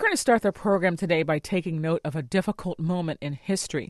going to start the program today by taking note of a difficult moment in history.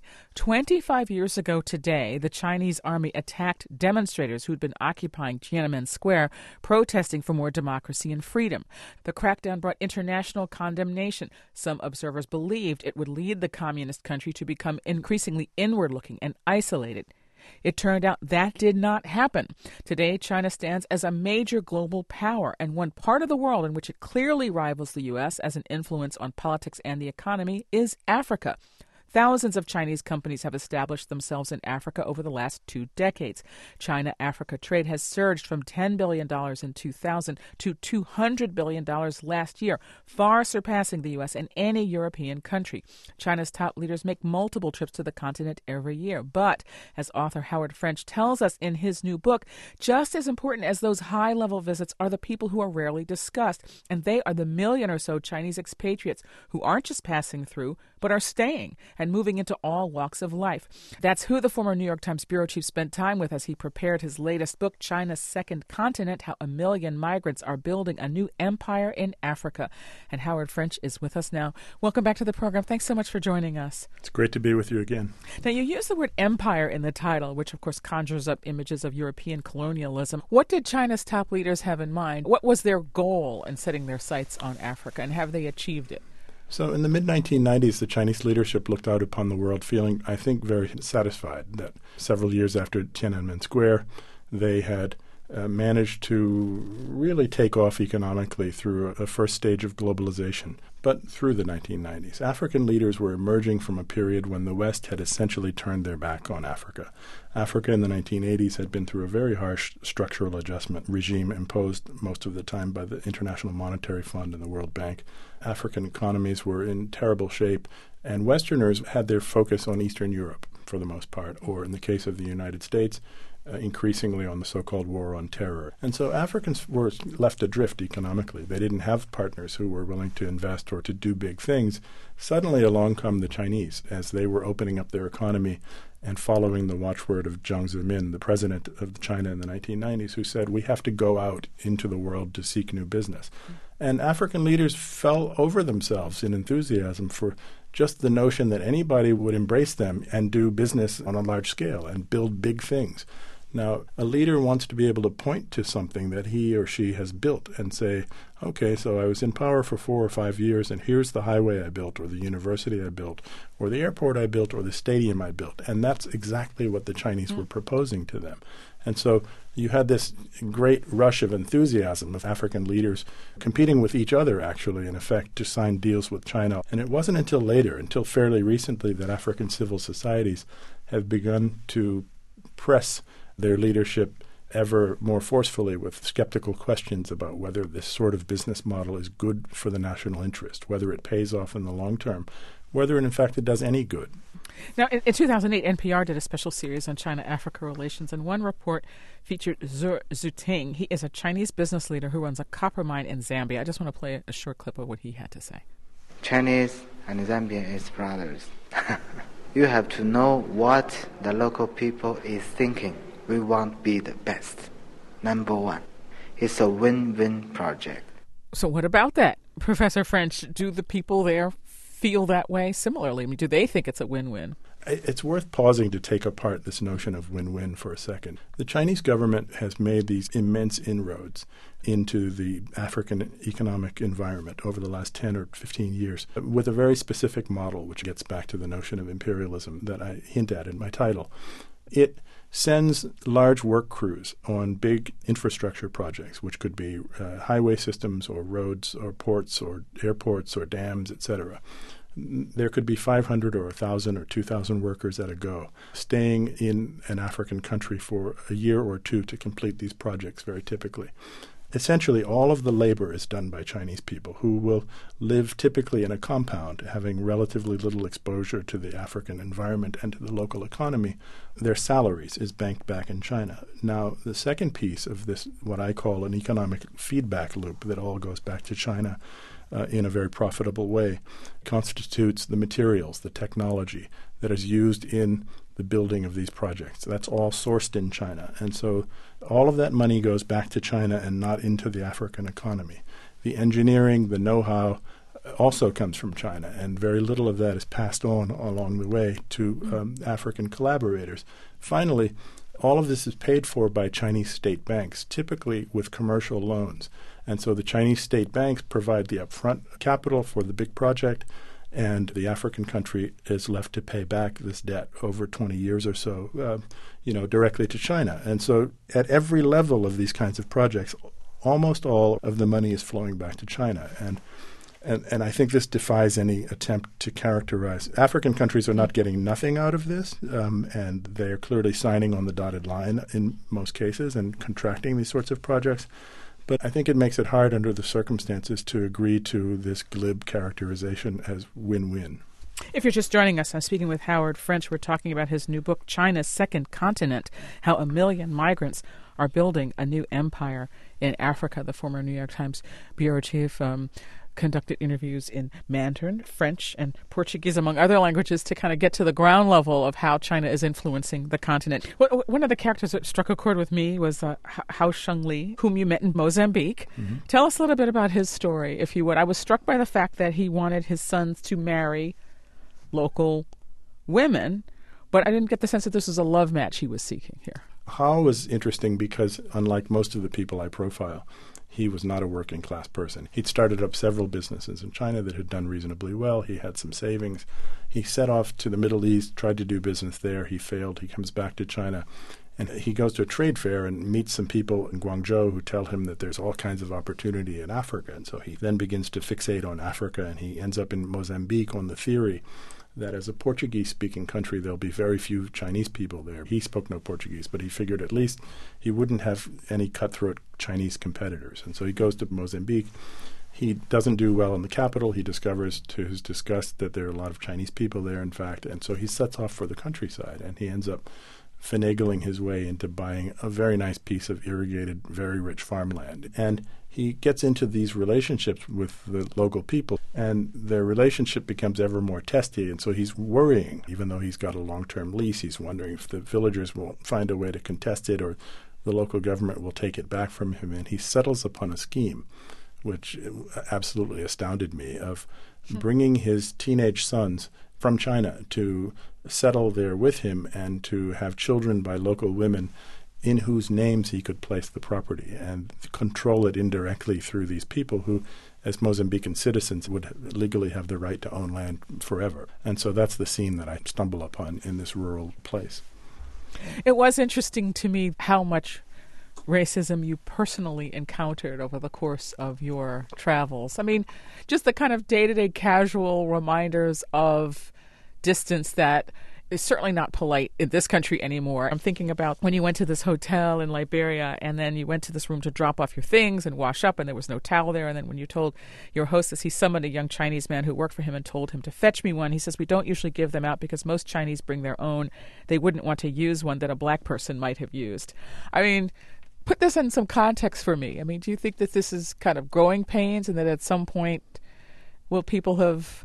25 years ago today, the Chinese army attacked demonstrators who'd been occupying Tiananmen Square, protesting for more democracy and freedom. The crackdown brought international condemnation. Some observers believed it would lead the communist country to become increasingly inward-looking and isolated. It turned out that did not happen. Today, China stands as a major global power, and one part of the world in which it clearly rivals the U.S. as an influence on politics and the economy is Africa. Thousands of Chinese companies have established themselves in Africa over the last 2 decades. China-Africa trade has surged from $10 billion in 2000 to $200 billion last year, far surpassing the U.S. and any European country. China's top leaders make multiple trips to the continent every year. But, as author Howard French tells us in his new book, just as important as those high-level visits are the people who are rarely discussed, and they are the million or so Chinese expatriates who aren't just passing through, but are staying and moving into all walks of life. That's who the former New York Times bureau chief spent time with as he prepared his latest book, China's Second Continent, How a Million Migrants Are Building a New Empire in Africa. And Howard French is with us now. Welcome back to the program. Thanks so much for joining us. It's great to be with you again. Now, you use the word empire in the title, which of course conjures up images of European colonialism. What did China's top leaders have in mind? What was their goal in setting their sights on Africa, and have they achieved it? So in the mid-1990s, the Chinese leadership looked out upon the world feeling, I think, very satisfied that several years after Tiananmen Square, they had managed to really take off economically through a first stage of globalization. But through the 1990s, African leaders were emerging from a period when the West had essentially turned their back on Africa. Africa in the 1980s had been through a very harsh structural adjustment regime imposed most of the time by the International Monetary Fund and the World Bank. African economies were in terrible shape, and Westerners had their focus on Eastern Europe for the most part, or in the case of the United States, increasingly on the so-called war on terror. And so Africans were left adrift economically. They didn't have partners who were willing to invest or to do big things. Suddenly along come the Chinese as they were opening up their economy and following the watchword of Jiang Zemin, the president of China in the 1990s, who said, we have to go out into the world to seek new business. And African leaders fell over themselves in enthusiasm for just the notion that anybody would embrace them and do business on a large scale and build big things. Now, a leader wants to be able to point to something that he or she has built and say, okay, so I was in power for 4 or 5 years, and here's the highway I built, or the university I built, or the airport I built, or the stadium I built. And that's exactly what the Chinese were proposing to them. And so you had this great rush of enthusiasm of African leaders competing with each other, actually, in effect, to sign deals with China. And it wasn't until later, until fairly recently, that African civil societies have begun to press their leadership ever more forcefully with skeptical questions about whether this sort of business model is good for the national interest, whether it pays off in the long term, whether in fact it does any good. Now, in 2008, NPR did a special series on China-Africa relations, and one report featured Zhu Zuting. He is a Chinese business leader who runs a copper mine in Zambia. I just want to play a short clip of what he had to say. Chinese and Zambian is brothers. You have to know what the local people is thinking. We want to be the best. Number one. It's a win-win project. So what about that? Professor French, do the people there feel that way similarly? I mean, do they think it's a win-win? It's worth pausing to take apart this notion of win-win for a second. The Chinese government has made these immense inroads into the African economic environment over the last 10 or 15 years with a very specific model, which gets back to the notion of imperialism that I hint at in my title. It sends large work crews on big infrastructure projects, which could be highway systems or roads or ports or airports or dams, etc. There could be 500 or 1,000 or 2,000 workers at a go, staying in an African country for a year or two to complete these projects very typically. Essentially, all of the labor is done by Chinese people who will live typically in a compound, having relatively little exposure to the African environment and to the local economy. Their salaries is banked back in China. Now, the second piece of this, what I call an economic feedback loop that all goes back to China in a very profitable way, constitutes the materials, the technology that is used in the building of these projects. That's all sourced in China. And so all of that money goes back to China and not into the African economy. The engineering, the know-how, also comes from China, and very little of that is passed on along the way to African collaborators. Finally, all of this is paid for by Chinese state banks, typically with commercial loans. And so the Chinese state banks provide the upfront capital for the big project, and the African country is left to pay back this debt over 20 years or so, directly to China. And so at every level of these kinds of projects, almost all of the money is flowing back to China. And I think this defies any attempt to characterize. African countries are not getting nothing out of this, and they are clearly signing on the dotted line in most cases and contracting these sorts of projects. But I think it makes it hard under the circumstances to agree to this glib characterization as win-win. If you're just joining us, I'm speaking with Howard French. We're talking about his new book, China's Second Continent, How a Million Migrants Are Building a New Empire in Africa. The former New York Times bureau chief conducted interviews in Mandarin, French, and Portuguese, among other languages, to kind of get to the ground level of how China is influencing the continent. One of the characters that struck a chord with me was Hao Shengli, whom you met in Mozambique. Mm-hmm. Tell us a little bit about his story, if you would. I was struck by the fact that he wanted his sons to marry local women, but I didn't get the sense that this was a love match he was seeking here. Hao was interesting because, unlike most of the people I profile, he was not a working class person. He'd started up several businesses in China that had done reasonably well. He had some savings. He set off to the Middle East, tried to do business there. He failed. He comes back to China, and he goes to a trade fair and meets some people in Guangzhou who tell him that there's all kinds of opportunity in Africa. And so he then begins to fixate on Africa, and he ends up in Mozambique on the theory that as a Portuguese-speaking country, there'll be very few Chinese people there. He spoke no Portuguese, but he figured at least he wouldn't have any cutthroat Chinese competitors. And so he goes to Mozambique. He doesn't do well in the capital. He discovers, to his disgust, that there are a lot of Chinese people there, in fact. And so he sets off for the countryside, and he ends up finagling his way into buying a very nice piece of irrigated, very rich farmland. And he gets into these relationships with the local people, and their relationship becomes ever more testy, and so he's worrying. Even though he's got a long-term lease, he's wondering if the villagers will find a way to contest it or the local government will take it back from him. And he settles upon a scheme which absolutely astounded me, of bringing his teenage sons from China to settle there with him and to have children by local women in whose names he could place the property and control it indirectly through these people who, as Mozambican citizens, would legally have the right to own land forever. And so that's the scene that I stumble upon in this rural place. It was interesting to me how much racism you personally encountered over the course of your travels. I mean, just the kind of day-to-day casual reminders of distance that is certainly not polite in this country anymore. I'm thinking about when you went to this hotel in Liberia and then you went to this room to drop off your things and wash up and there was no towel there. And then when you told your hostess, he summoned a young Chinese man who worked for him and told him to fetch me one. He says, we don't usually give them out because most Chinese bring their own. They wouldn't want to use one that a black person might have used. I mean, put this in some context for me. I mean, do you think that this is kind of growing pains and that at some point will people have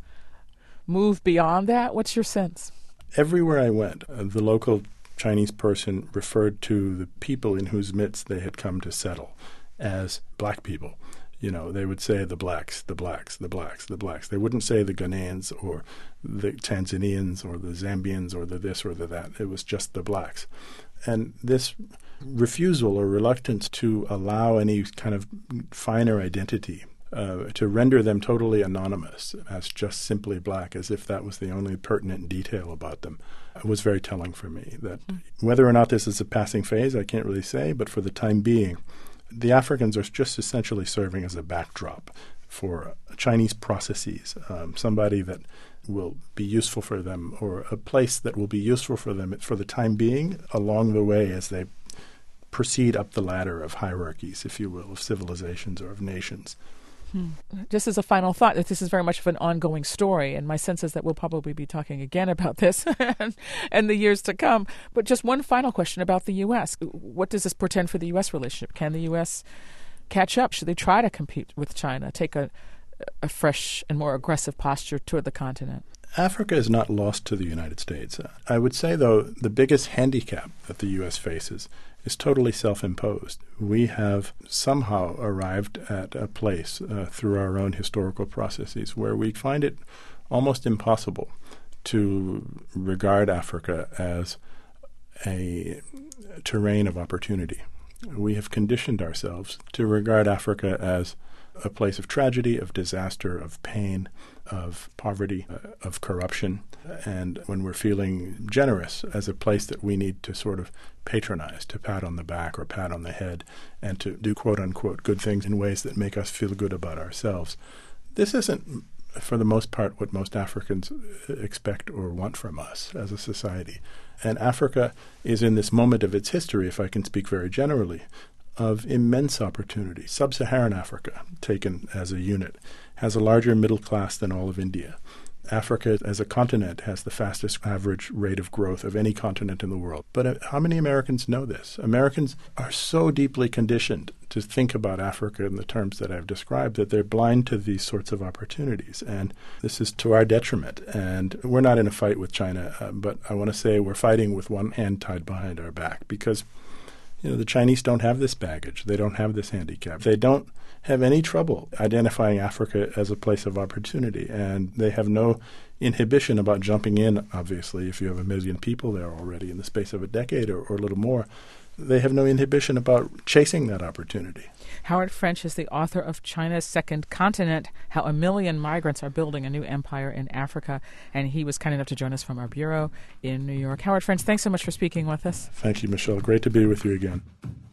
moved beyond that? What's your sense? Everywhere I went, the local Chinese person referred to the people in whose midst they had come to settle as black people. You know, they would say the blacks, the blacks, the blacks, the blacks. They wouldn't say the Ghanaians or the Tanzanians or the Zambians or the this or the that. It was just the blacks. And this refusal or reluctance to allow any kind of finer identity, to render them totally anonymous as just simply black, as if that was the only pertinent detail about them, was very telling for me. That whether or not this is a passing phase, I can't really say, but for the time being, the Africans are just essentially serving as a backdrop for Chinese processes, somebody that will be useful for them, or a place that will be useful for them for the time being along the way as they proceed up the ladder of hierarchies, if you will, of civilizations or of nations. Just as a final thought, that this is very much of an ongoing story, and my sense is that we'll probably be talking again about this and the years to come. But just one final question about the U.S. What does this portend for the U.S. relationship? Can the U.S. catch up? Should they try to compete with China, take a fresh and more aggressive posture toward the continent? Africa is not lost to the United States. I would say, though, the biggest handicap that the U.S. faces is totally self-imposed. We have somehow arrived at a place through our own historical processes where we find it almost impossible to regard Africa as a terrain of opportunity. We have conditioned ourselves to regard Africa as a place of tragedy, of disaster, of pain, of poverty, of corruption, and when we're feeling generous, as a place that we need to sort of patronize, to pat on the back or pat on the head, and to do quote-unquote good things in ways that make us feel good about ourselves. This isn't, for the most part, what most Africans expect or want from us as a society. And Africa is in this moment of its history, if I can speak very generally, of immense opportunity. Sub-Saharan Africa, taken as a unit, has a larger middle class than all of India. Africa as a continent has the fastest average rate of growth of any continent in the world. But how many Americans know this? Americans are so deeply conditioned to think about Africa in the terms that I've described that they're blind to these sorts of opportunities. And this is to our detriment. And we're not in a fight with China, but I want to say we're fighting with one hand tied behind our back because the Chinese don't have this baggage. They don't have this handicap. They don't have any trouble identifying Africa as a place of opportunity, and they have no inhibition about jumping in, obviously, if you have 1 million people there already in the space of a decade or a little more. They have no inhibition about chasing that opportunity. Howard French is the author of China's Second Continent, How 1 Million Migrants Are Building a New Empire in Africa, and he was kind enough to join us from our bureau in New York. Howard French, thanks so much for speaking with us. Thank you, Michelle. Great to be with you again.